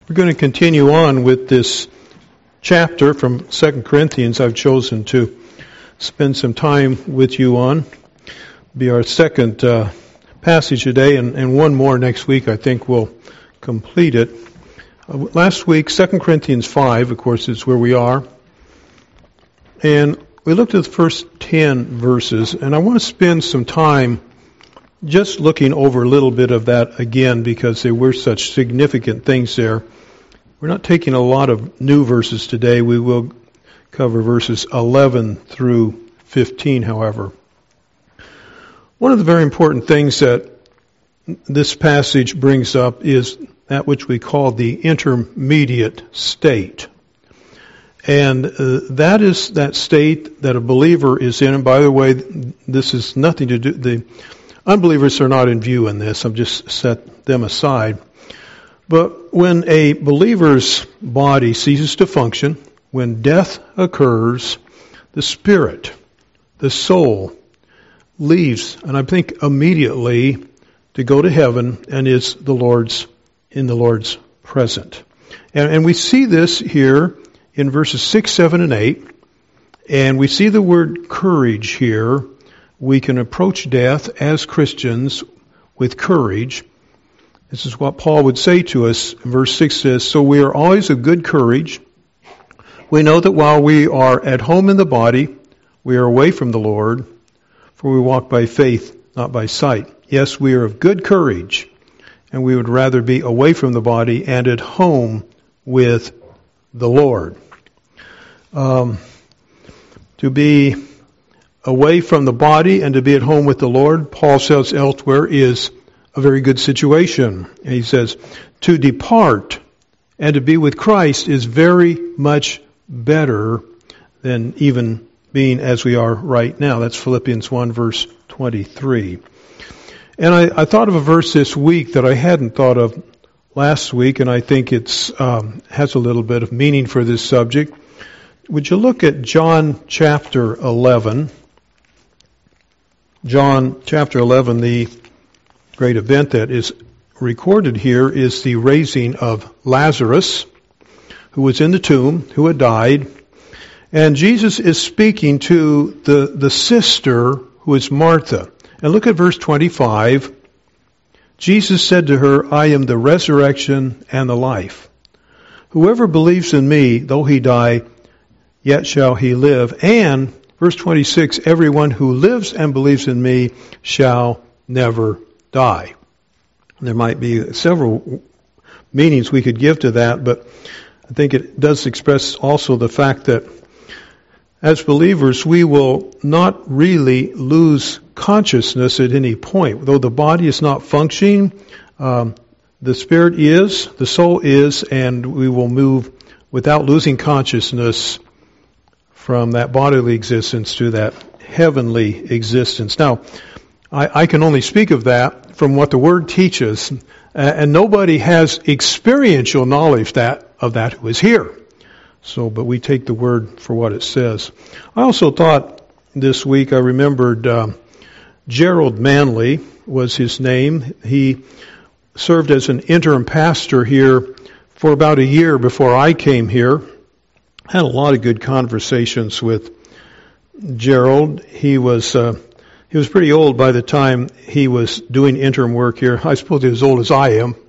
We're going to continue on with this chapter from 2 Corinthians I've chosen to spend some time with you on. It'll be our second passage today, and one more next week. I think we'll complete it. Last week, 2 Corinthians 5, of course, is where we are. And we looked at the first 10 verses, and I want to spend some time just looking over a little bit of that again because there were such significant things there. We're not taking a lot of new verses today. We will cover verses 11 through 15, however. One of the very important things that this passage brings up is that which we call the intermediate state. And that is that state that a believer is in. And by the way, this is nothing to do, the unbelievers are not in view in this. I've just set them aside. But when a believer's body ceases to function, when death occurs, the spirit, the soul, leaves, and I think immediately, to go to heaven and is in the Lord's present. And we see this here in verses 6, 7, and 8. And we see the word courage here. We can approach death as Christians with courage. This is what Paul would say to us. Verse 6 says, "So we are always of good courage. We know that while we are at home in the body, we are away from the Lord, for we walk by faith, not by sight. Yes, we are of good courage, and we would rather be away from the body and at home with the Lord." To be away from the body and to be at home with the Lord, Paul says elsewhere, is a very good situation. And he says, to depart and to be with Christ is very much better than even being as we are right now. That's Philippians 1 verse 23. And I thought of a verse this week that I hadn't thought of last week, and I think it's has a little bit of meaning for this subject. Would you look at John chapter 11? John chapter 11, the great event that is recorded here is the raising of Lazarus, who was in the tomb, who had died. And Jesus is speaking to the sister, who is Martha. And look at verse 25. Jesus said to her, "I am the resurrection and the life. Whoever believes in me, though he die, yet shall he live. And," verse 26, "everyone who lives and believes in me shall never die." There might be several meanings we could give to that, but I think it does express also the fact that as believers we will not really lose consciousness at any point. Though the body is not functioning, the spirit is, the soul is, and we will move without losing consciousness from that bodily existence to that heavenly existence. Now, I can only speak of that from what the Word teaches, and nobody has experiential knowledge of that who is here. So, but we take the Word for what it says. I also thought this week, I remembered Gerald Manley was his name. He served as an interim pastor here for about a year before I came here. Had a lot of good conversations with Gerald. He was pretty old by the time he was doing interim work here. I suppose he was as old as I am.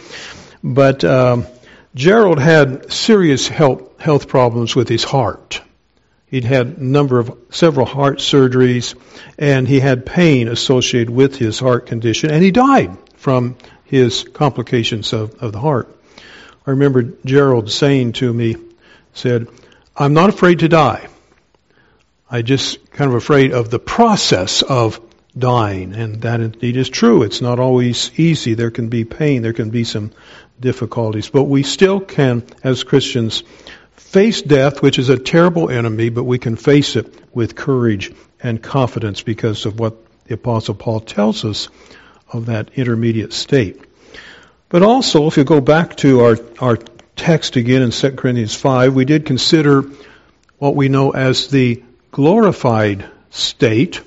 But Gerald had serious health problems with his heart. He'd had several heart surgeries, and he had pain associated with his heart condition, and he died from his complications of the heart. I remember Gerald saying to me, said, "I'm not afraid to die. I just kind of afraid of the process of dying." And that indeed is true. It's not always easy. There can be pain. There can be some difficulties. But we still can, as Christians, face death, which is a terrible enemy, but we can face it with courage and confidence because of what the Apostle Paul tells us of that intermediate state. But also, if you go back to our text again in 2 Corinthians 5, we did consider what we know as the glorified state.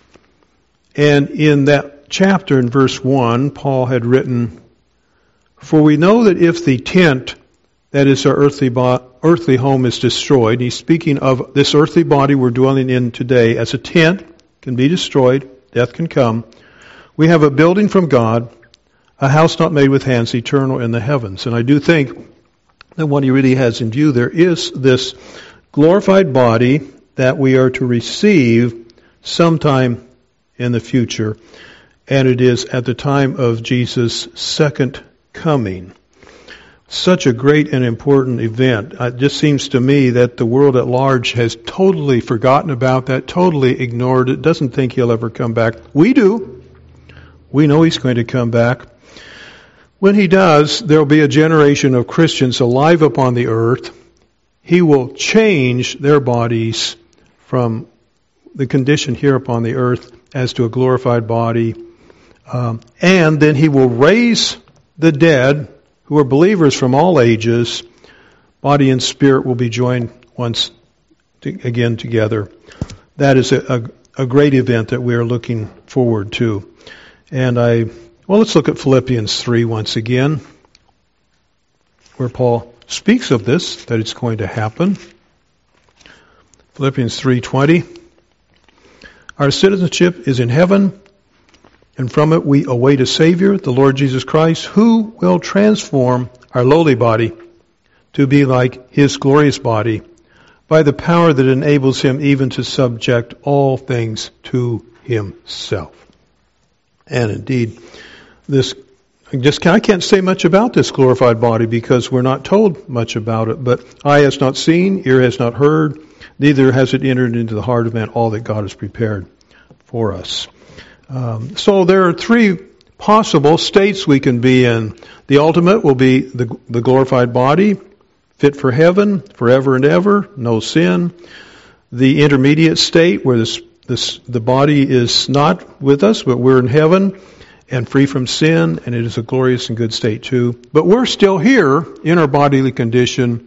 And in that chapter in verse 1, Paul had written, "For we know that if the tent that is, our earthly home is destroyed. He's speaking of this earthly body we're dwelling in today as a tent, can be destroyed, death can come. We have a building from God, a house not made with hands, eternal in the heavens. And I do think that what he really has in view there is this glorified body that we are to receive sometime in the future, and it is at the time of Jesus' second coming. Such a great and important event. It just seems to me that the world at large has totally forgotten about that, totally ignored it, doesn't think he'll ever come back. We do. We know he's going to come back. When he does, there will be a generation of Christians alive upon the earth. He will change their bodies from the condition here upon the earth as to a glorified body. And then he will raise the dead, who are believers from all ages. Body and spirit will be joined once again together. That is a great event that we are looking forward to. And let's look at Philippians 3 once again, where Paul speaks of this, that it's going to happen. Philippians 3:20. Our citizenship is in heaven, and from it we await a Savior, the Lord Jesus Christ, who will transform our lowly body to be like His glorious body by the power that enables Him even to subject all things to Himself. And indeed, I can't say much about this glorified body because we're not told much about it. But eye has not seen, ear has not heard, neither has it entered into the heart of man all that God has prepared for us. So there are three possible states we can be in. The ultimate will be the glorified body, fit for heaven, forever and ever, no sin. The intermediate state where the body is not with us, but we're in heaven and free from sin, and it is a glorious and good state too. But we're still here in our bodily condition,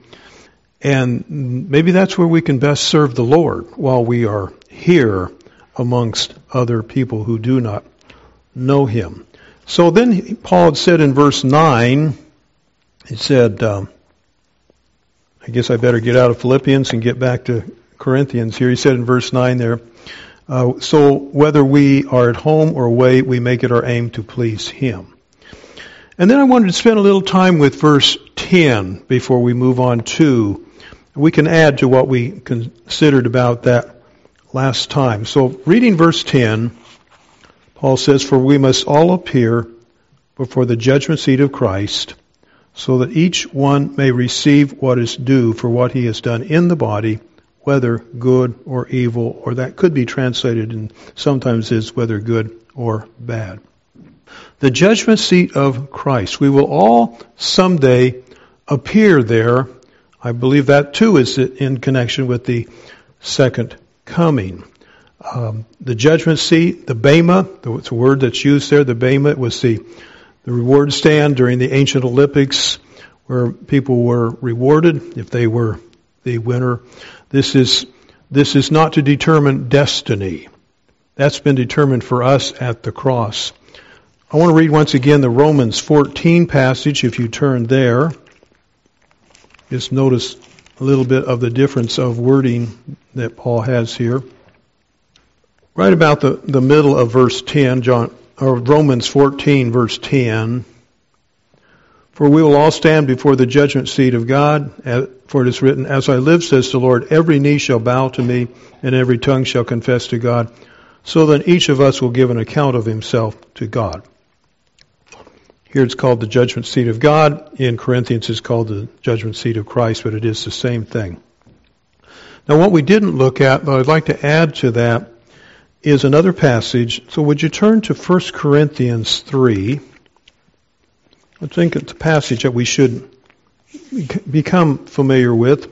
and maybe that's where we can best serve the Lord while we are here amongst other people who do not know Him. So then Paul had said in verse 9, he said, I guess I better get out of Philippians and get back to Corinthians here. He said in verse 9 there, so whether we are at home or away, we make it our aim to please Him. And then I wanted to spend a little time with verse 10 before we move on to. We can add to what we considered about that last time. So reading verse 10, Paul says, for we must all appear before the judgment seat of Christ, so that each one may receive what is due for what he has done in the body, whether good or evil, or that could be translated and sometimes is whether good or bad. The judgment seat of Christ. We will all someday appear there. I believe that too is in connection with the second coming. The judgment seat, the bema, it's a word that's used there. The bema was the reward stand during the ancient Olympics where people were rewarded if they were the winner. This is not to determine destiny. That's been determined for us at the cross. I want to read once again the Romans 14 passage, if you turn there. Just notice a little bit of the difference of wording that Paul has here. Right about the middle of verse 10, Romans 14, verse 10. For we will all stand before the judgment seat of God, for it is written, as I live, says the Lord, every knee shall bow to me, and every tongue shall confess to God. So then each of us will give an account of himself to God. Here it's called the judgment seat of God. In Corinthians it's called the judgment seat of Christ, but it is the same thing. Now what we didn't look at, but I'd like to add to that, is another passage. So would you turn to 1 Corinthians 3? I think it's a passage that we should become familiar with.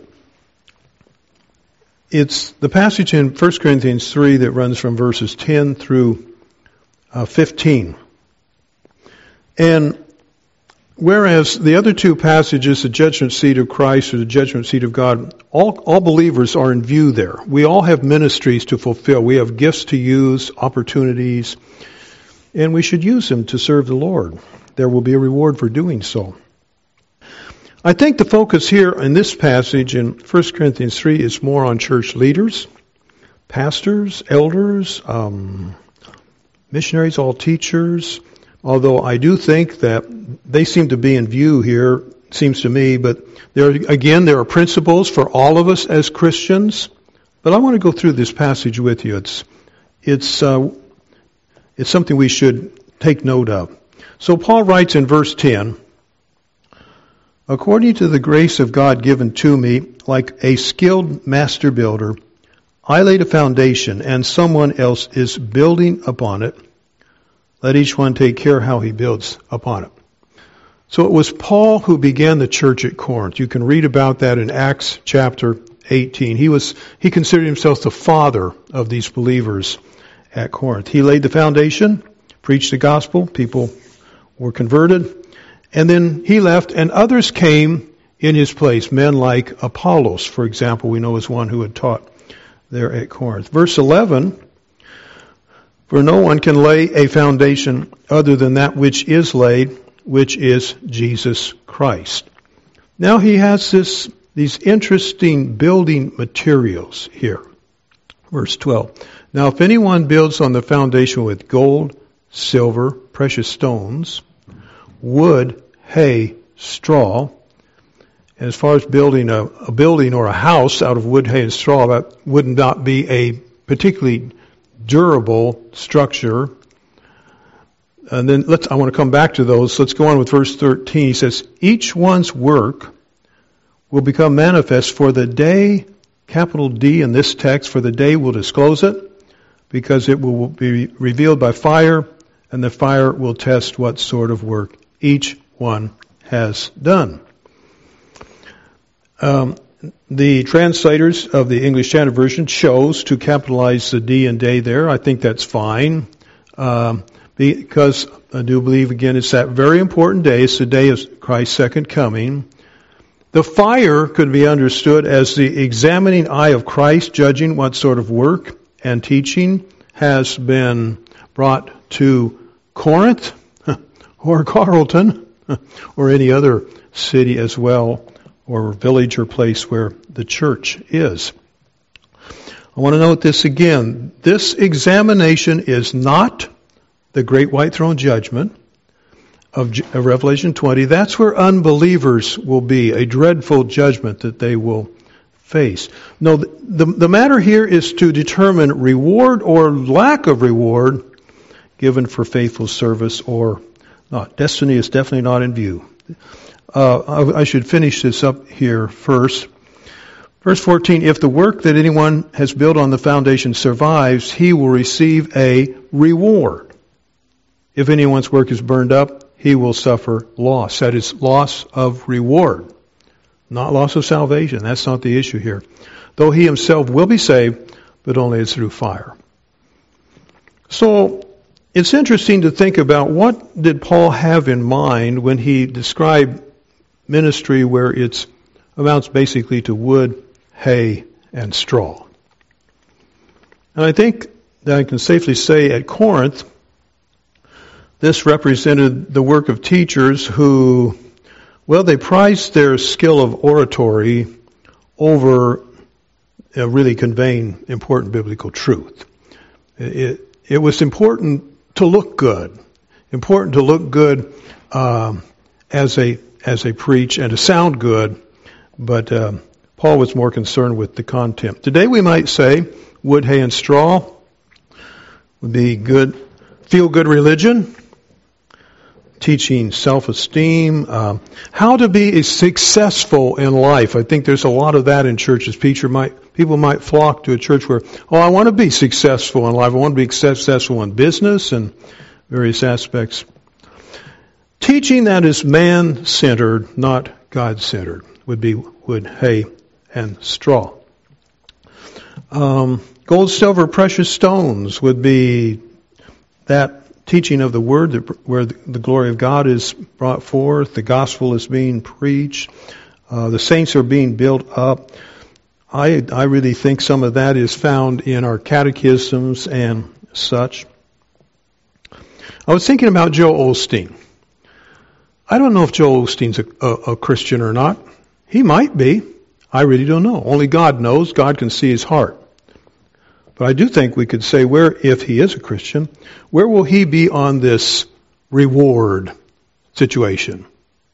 It's the passage in 1 Corinthians 3 that runs from verses 10 through 15. And whereas the other two passages, the judgment seat of Christ or the judgment seat of God, all believers are in view there. We all have ministries to fulfill. We have gifts to use, opportunities, and we should use them to serve the Lord. There will be a reward for doing so. I think the focus here in this passage in 1 Corinthians 3 is more on church leaders, pastors, elders, missionaries, all teachers, although I do think that they seem to be in view here, seems to me, but there are principles for all of us as Christians. But I want to go through this passage with you. It's something we should take note of. So Paul writes in verse 10, "According to the grace of God given to me, like a skilled master builder, I laid a foundation, and someone else is building upon it. Let each one take care how he builds upon it." So it was Paul who began the church at Corinth. You can read about that in Acts chapter 18. He considered himself the father of these believers at Corinth. He laid the foundation, preached the gospel, people were converted, and then he left, and others came in his place. Men like Apollos, for example, we know is one who had taught there at Corinth. Verse 11, "For no one can lay a foundation other than that which is laid, which is Jesus Christ." Now he has these interesting building materials here. Verse 12, "Now if anyone builds on the foundation with gold, silver, precious stones, wood, hay, straw," and as far as building a building or a house out of wood, hay, and straw, that would not be a particularly durable structure. And then I want to come back to those. Let's go on with verse 13. He says, "Each one's work will become manifest, for the day," capital D in this text, "for the day will disclose it, because it will be revealed by fire, and the fire will test what sort of work each one has done." The translators of the English Standard Version chose to capitalize the D and day there. I think that's fine. Because I do believe, again, it's that very important day. It's the day of Christ's second coming. The fire could be understood as the examining eye of Christ, judging what sort of work and teaching has been brought to Corinth or Carlton or any other city as well, or village or place where the church is. I want to note this again. This examination is not the great white throne judgment of Revelation 20. That's where unbelievers will be, a dreadful judgment that they will face. No, the matter here is to determine reward or lack of reward given for faithful service or not. Destiny is definitely not in view. I should finish this up here first. Verse 14, "If the work that anyone has built on the foundation survives, he will receive a reward. If anyone's work is burned up, he will suffer loss." That is, loss of reward, not loss of salvation. That's not the issue here. "Though he himself will be saved, but only as through fire." So, it's interesting to think about what did Paul have in mind when he described ministry where it amounts basically to wood, hay, and straw. And I think that I can safely say at Corinth, this represented the work of teachers who, they prized their skill of oratory over really conveying important biblical truth. It was important to look good, as they preach and to sound good, but Paul was more concerned with the content. Today we might say wood, hay, and straw would be good, feel-good religion, teaching self-esteem, how to be successful in life. I think there's a lot of that in churches. People might flock to a church where, I want to be successful in life. I want to be successful in business and various aspects. Teaching that is man-centered, not God-centered, would be wood, hay, and straw. Gold, silver, precious stones would be that teaching of the Word, where the glory of God is brought forth, the gospel is being preached, the saints are being built up. I really think some of that is found in our catechisms and such. I was thinking about Joel Osteen. I don't know if Joel Osteen's a Christian or not. He might be. I really don't know. Only God knows. God can see his heart. But I do think we could say if he is a Christian, where will he be on this reward situation?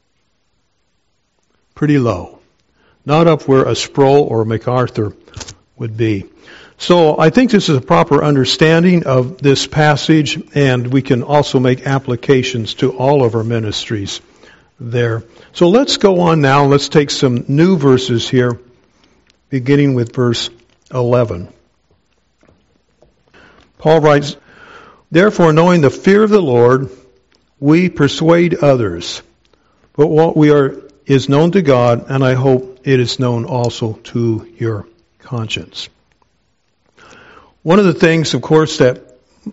Pretty low. Not up where a Sproul or MacArthur would be. So I think this is a proper understanding of this passage, and we can also make applications to all of our ministries there. So let's go on now. Let's take some new verses here, beginning with verse 11. Paul writes, "Therefore, knowing the fear of the Lord, we persuade others. But what we are is known to God, and I hope it is known also to your conscience." One of the things, of course, that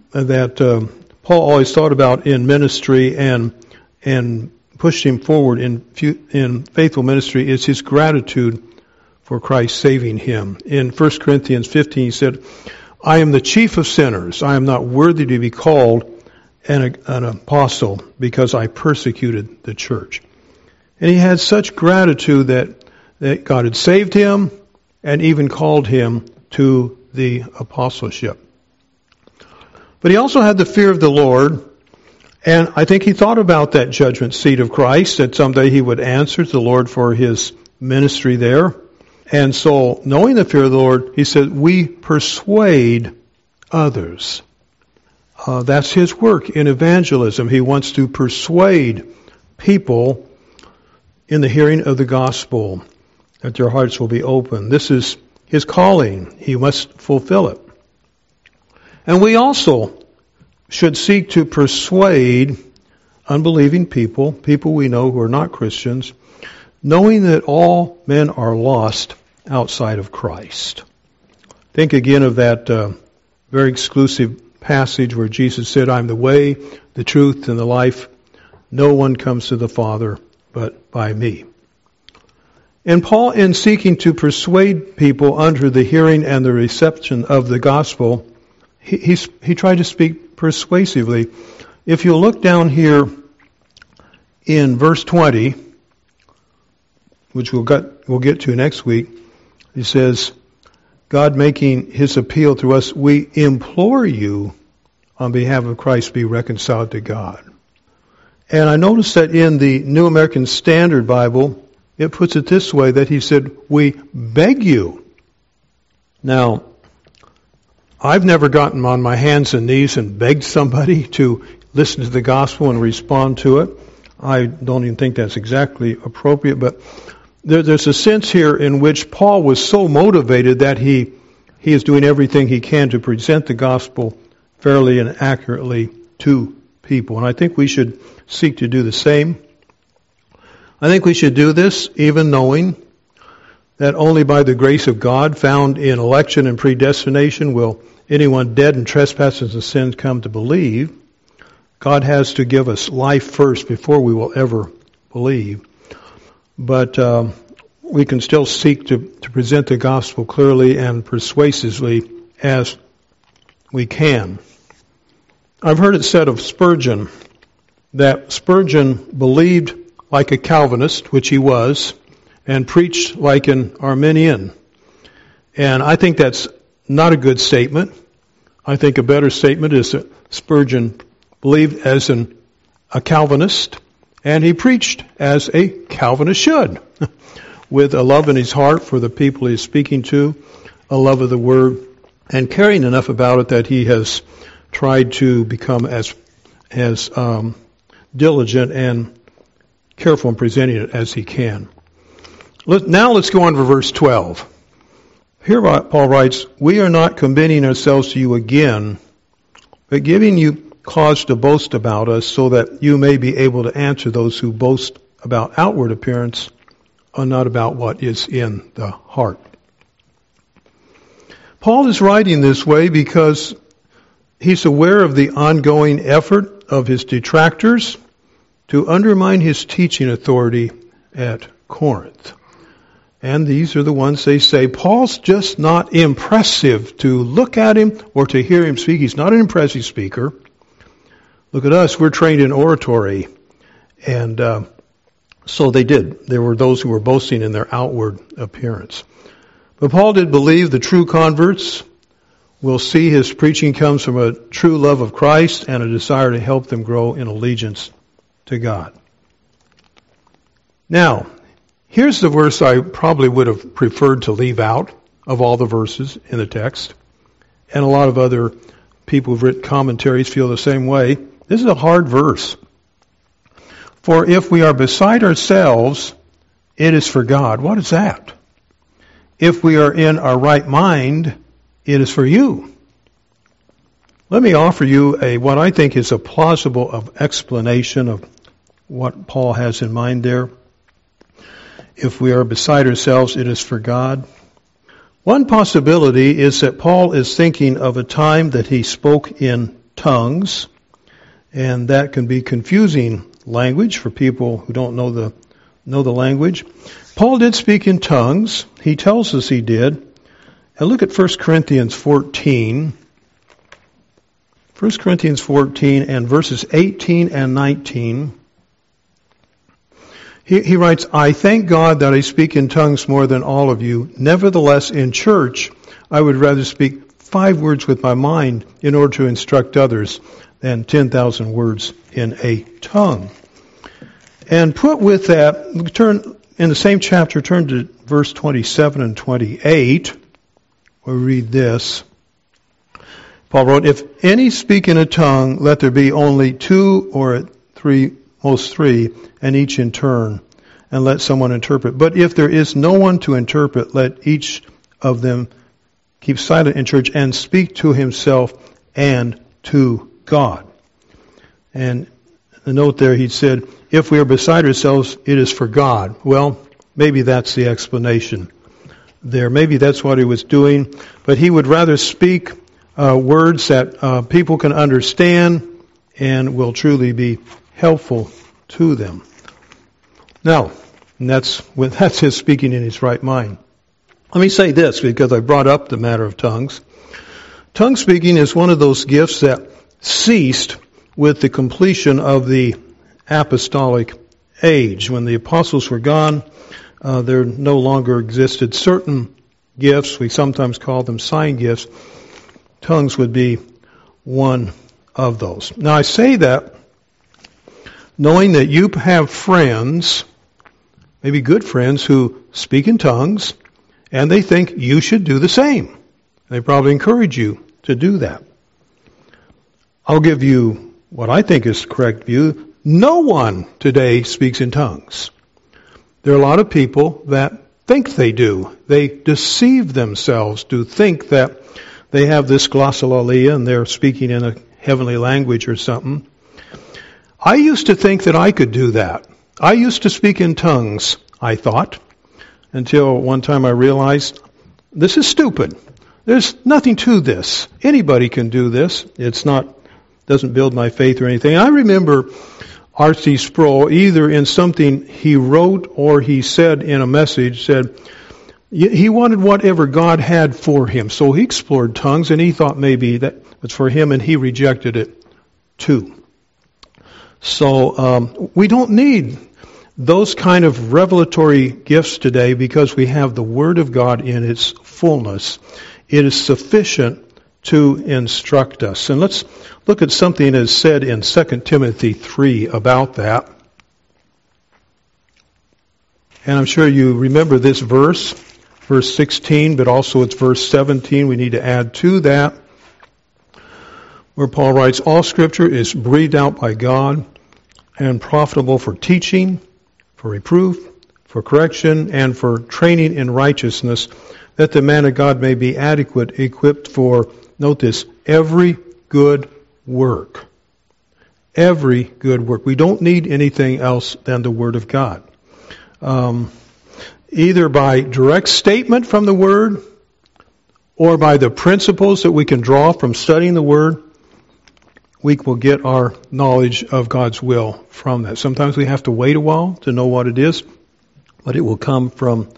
Paul always thought about in ministry and pushed him forward in faithful ministry is his gratitude for Christ saving him. In 1 Corinthians 15, he said, "I am the chief of sinners. I am not worthy to be called an apostle because I persecuted the church." And he had such gratitude that God had saved him and even called him to the apostleship. But he also had the fear of the Lord, and I think he thought about that judgment seat of Christ, that someday he would answer to the Lord for his ministry there. And so, knowing the fear of the Lord, he said, we persuade others. That's his work in evangelism. He wants to persuade people in the hearing of the gospel, that their hearts will be open. This is his calling. He must fulfill it. And we also should seek to persuade unbelieving people we know who are not Christians, knowing that all men are lost outside of Christ. Think again of that very exclusive passage where Jesus said, "I'm the way, the truth, and the life. No one comes to the Father but by me." And Paul, in seeking to persuade people under the hearing and the reception of the gospel, he tried to speak persuasively. If you look down here in verse 20, which we'll get to next week, he says, God making his appeal to us, "We implore you on behalf of Christ be reconciled to God." And I noticed that in the New American Standard Bible, it puts it this way, that he said, "We beg you." Now, I've never gotten on my hands and knees and begged somebody to listen to the gospel and respond to it. I don't even think that's exactly appropriate, but there's a sense here in which Paul was so motivated that he is doing everything he can to present the gospel fairly and accurately to people. And I think we should seek to do the same. I think we should do this even knowing that only by the grace of God found in election and predestination will anyone dead in trespasses and sins come to believe. God has to give us life first before we will ever believe. But we can still seek to present the gospel clearly and persuasively as we can. I've heard it said of Spurgeon that Spurgeon believed like a Calvinist, which he was, and preached like an Arminian. And I think that's not a good statement. I think a better statement is that Spurgeon believed as a Calvinist, and he preached as a Calvinist should, with a love in his heart for the people he's speaking to, a love of the Word, and caring enough about it that he has tried to become as diligent and careful in presenting it as he can. Now let's go on to verse 12. Here Paul writes, "We are not commending ourselves to you again, but giving you cause to boast about us, so that you may be able to answer those who boast about outward appearance and not about what is in the heart." Paul is writing this way because he's aware of the ongoing effort of his detractors to undermine his teaching authority at Corinth. And these are the ones they say, Paul's just not impressive to look at him or to hear him speak. He's not an impressive speaker. Look at us, we're trained in oratory. And so they did. There were those who were boasting in their outward appearance. But Paul did believe the true converts will see his preaching comes from a true love of Christ and a desire to help them grow in allegiance to God. Now, here's the verse I probably would have preferred to leave out of all the verses in the text. And a lot of other people who've written commentaries feel the same way. This is a hard verse. For if we are beside ourselves, it is for God. What is that? If we are in our right mind, it is for you. Let me offer you what I think is a plausible explanation of what Paul has in mind there. If we are beside ourselves, it is for God. One possibility is that Paul is thinking of a time that he spoke in tongues, and that can be confusing language for people who don't know the language. Paul did speak in tongues. He tells us he did. And look at 1 Corinthians 14. 1 Corinthians 14 and verses 18 and 19. He writes, I thank God that I speak in tongues more than all of you. Nevertheless, in church, I would rather speak 5 words with my mind in order to instruct others than 10,000 words in a tongue. And put with that, turn in the same chapter, turn to verse 27 and 28. We'll read this. Paul wrote, if any speak in a tongue, let there be only 2 or 3, most 3, and each in turn, and let someone interpret. But if there is no one to interpret, let each of them keep silent in church and speak to himself and to God. And the note there, he said, if we are beside ourselves, it is for God. Well, maybe that's the explanation there. Maybe that's what he was doing. But he would rather speak words that people can understand and will truly be helpful to them. Now, that's his speaking in his right mind. Let me say this, because I brought up the matter of tongues. Tongue speaking is one of those gifts that ceased with the completion of the apostolic age. When the apostles were gone, there no longer existed certain gifts. We sometimes call them sign gifts. Tongues would be one of those. Now I say that knowing that you have friends, maybe good friends, who speak in tongues, and they think you should do the same. They probably encourage you to do that. I'll give you what I think is the correct view. No one today speaks in tongues. There are a lot of people that think they do. They deceive themselves to think that they have this glossolalia and they're speaking in a heavenly language or something. I used to think that I could do that. I used to speak in tongues, I thought, until one time I realized this is stupid. There's nothing to this. Anybody can do this. Doesn't build my faith or anything. I remember R.C. Sproul, either in something he wrote or he said in a message, said he wanted whatever God had for him. So he explored tongues and he thought maybe that was for him and he rejected it too. So we don't need those kind of revelatory gifts today because we have the Word of God in its fullness. It is sufficient to instruct us. And let's look at something that is said in 2 Timothy 3 about that. And I'm sure you remember this verse 16, but also it's verse 17 we need to add to that, where Paul writes, all Scripture is breathed out by God and profitable for teaching, for reproof, for correction, and for training in righteousness, that the man of God may be adequate, equipped for, note this, every good work. Every good work. We don't need anything else than the Word of God. Either by direct statement from the Word or by the principles that we can draw from studying the Word, we will get our knowledge of God's will from that. Sometimes we have to wait a while to know what it is, but it will come from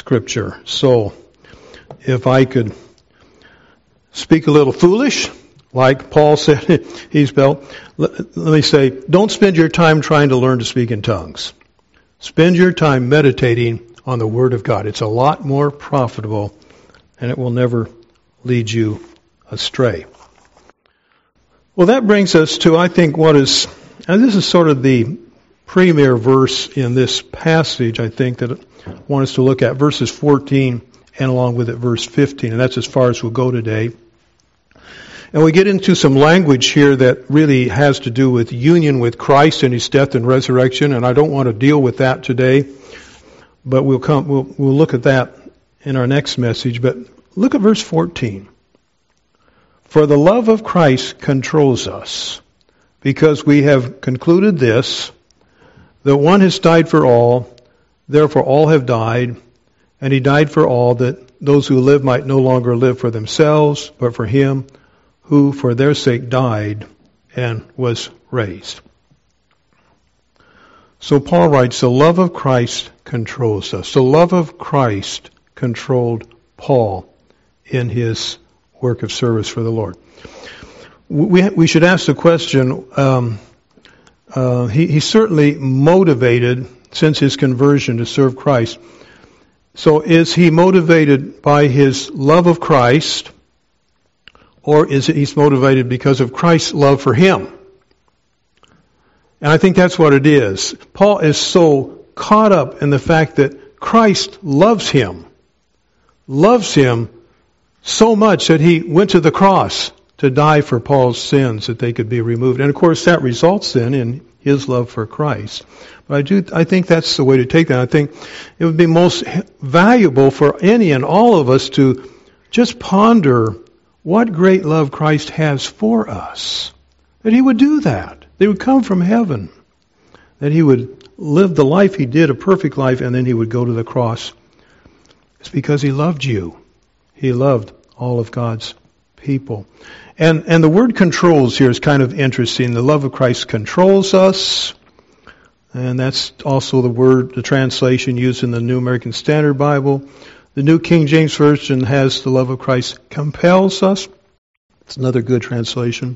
Scripture. So, if I could speak a little foolish, like Paul said, let me say, don't spend your time trying to learn to speak in tongues. Spend your time meditating on the Word of God. It's a lot more profitable, and it will never lead you astray. Well, that brings us to, I think, and this is sort of the premier verse in this passage, I think, that I want us to look at, verses 14 and along with it verse 15, and that's as far as we'll go today. And we get into some language here that really has to do with union with Christ and His death and resurrection, and I don't want to deal with that today, but we'll look at that in our next message. But look at verse 14. For the love of Christ controls us, because we have concluded this, that one has died for all, therefore all have died, and He died for all, that those who live might no longer live for themselves, but for Him who for their sake died and was raised. So Paul writes, the love of Christ controls us. The love of Christ controlled Paul in his work of service for the Lord. We should ask the question, he's certainly motivated since his conversion to serve Christ. So is he motivated by his love of Christ, or is it he's motivated because of Christ's love for him? And I think that's what it is. Paul is so caught up in the fact that Christ loves him so much that he went to the cross to die for Paul's sins that they could be removed. And of course that results then in his love for Christ. But I think that's the way to take that. I think it would be most valuable for any and all of us to just ponder what great love Christ has for us. That He would do that. They would come from heaven. That He would live the life He did, a perfect life, and then He would go to the cross. It's because He loved you. He loved all of God's people. And the word controls here is kind of interesting. The love of Christ controls us. And that's also the translation used in the New American Standard Bible. The New King James Version has the love of Christ compels us. It's another good translation.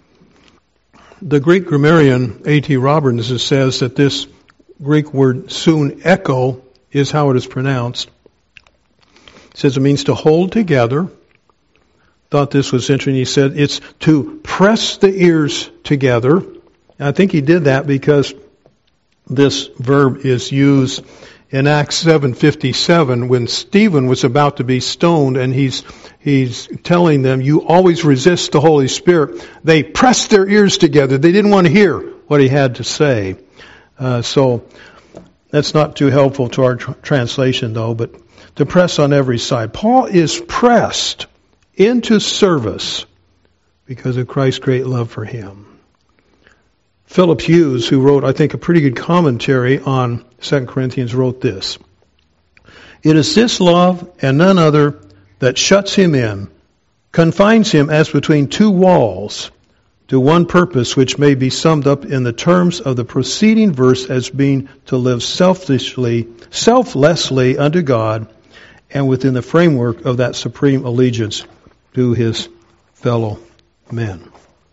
The Greek grammarian A.T. Robertson says that this Greek word soon echo is how it is pronounced. He says it means to hold together. Thought this was interesting. He said it's to press the ears together. And I think he did that because this verb is used in Acts 7:57 when Stephen was about to be stoned, and he's telling them, you always resist the Holy Spirit. They pressed their ears together. They didn't want to hear what he had to say. So that's not too helpful to our translation though, but to press on every side. Paul is pressed into service because of Christ's great love for him. Philip Hughes, who wrote, I think, a pretty good commentary on 2 Corinthians, wrote this. It is this love and none other that shuts him in, confines him as between two walls to one purpose, which may be summed up in the terms of the preceding verse as being to live selflessly unto God and within the framework of that supreme allegiance to his fellow men.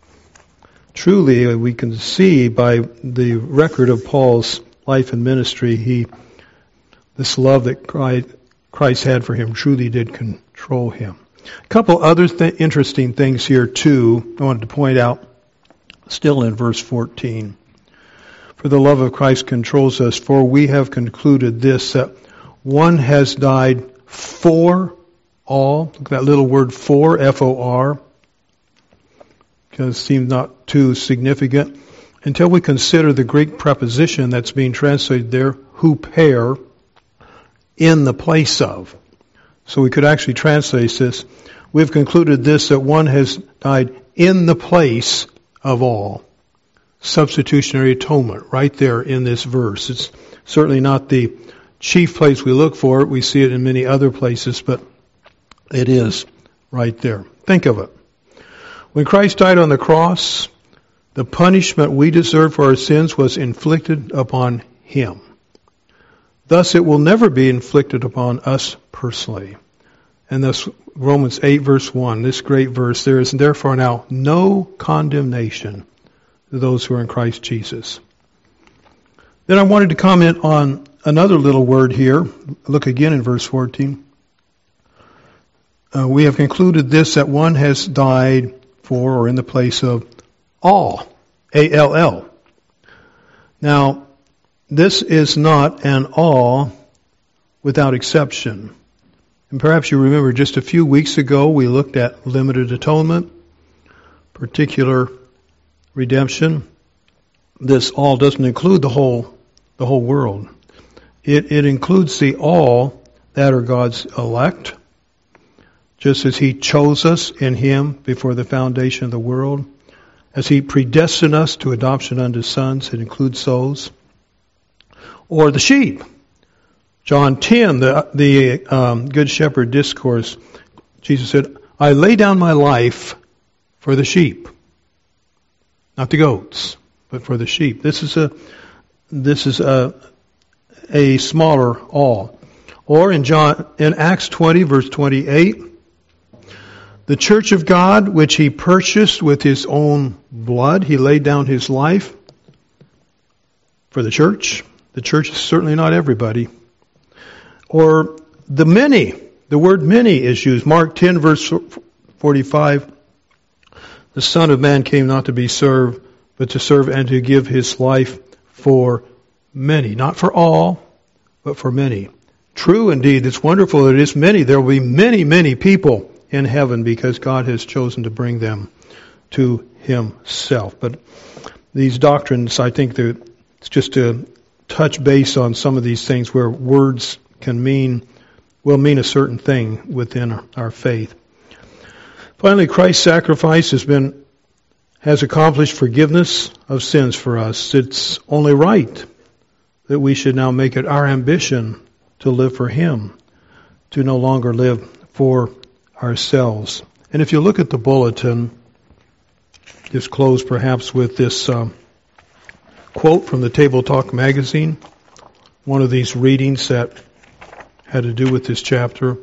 Truly, we can see by the record of Paul's life and ministry, this love that Christ had for him truly did control him. A couple other interesting things here too I wanted to point out, still in verse 14. For the love of Christ controls us, for we have concluded this, that one has died for all. Look at that little word for, F-O-R. Because it seems not too significant until we consider the Greek preposition that's being translated there, huper, in the place of. So we could actually translate this. We've concluded this, that one has died in the place of all. Substitutionary atonement, right there in this verse. It's certainly not the chief place we look for it. We see it in many other places, but it is right there. Think of it. When Christ died on the cross, the punishment we deserve for our sins was inflicted upon Him. Thus, it will never be inflicted upon us personally. And thus Romans 8 verse 1, this great verse, there is therefore now no condemnation to those who are in Christ Jesus. Then I wanted to comment on another little word here. Look again in verse 14. We have concluded this, that one has died for or in the place of all. A-L-L. Now, this is not an all without exception. And perhaps you remember just a few weeks ago we looked at limited atonement, particular redemption. This all doesn't include the whole world. It includes the all that are God's elect, just as He chose us in Him before the foundation of the world. As He predestined us to adoption unto sons, it includes those. Or the sheep. John 10, the Good Shepherd discourse, Jesus said, I lay down my life for the sheep. Not the goats, but for the sheep. This is a smaller all. Or in Acts 20, verse 28, the church of God, which He purchased with His own blood, He laid down His life for the church. The church is certainly not everybody. Or the many. The word many is used. Mark 10, verse 45. The Son of Man came not to be served, but to serve and to give His life for many. Not for all, but for many. True indeed. It's wonderful. It is many. There will be many, many people in heaven because God has chosen to bring them to Himself. But these doctrines, I think it's just to touch base on some of these things where words can mean a certain thing within our faith. Finally, Christ's sacrifice has accomplished forgiveness of sins for us. It's only right that we should now make it our ambition to live for Him, to no longer live for ourselves. And if you look at the bulletin, just close perhaps with this quote from the Table Talk magazine, one of these readings that had to do with this chapter.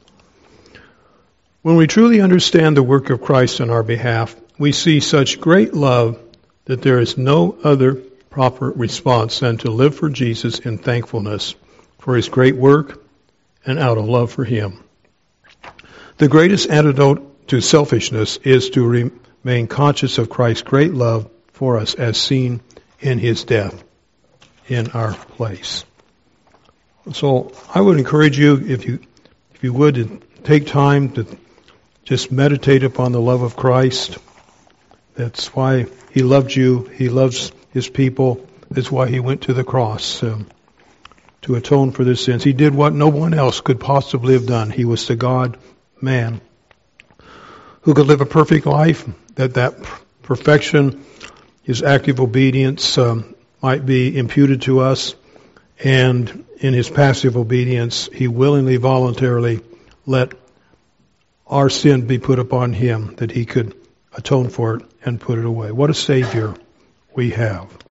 When we truly understand the work of Christ on our behalf, we see such great love that there is no other proper response than to live for Jesus in thankfulness for His great work and out of love for Him. The greatest antidote to selfishness is to remain conscious of Christ's great love for us as seen in His death in our place. So I would encourage you, if you would, to take time to just meditate upon the love of Christ. That's why He loved you. He loves His people. That's why He went to the cross to atone for their sins. He did what no one else could possibly have done. He was the God-man who could live a perfect life, that perfection, His active obedience might be imputed to us, and in His passive obedience, He willingly, voluntarily let our sin be put upon Him, that He could atone for it and put it away. What a Savior we have.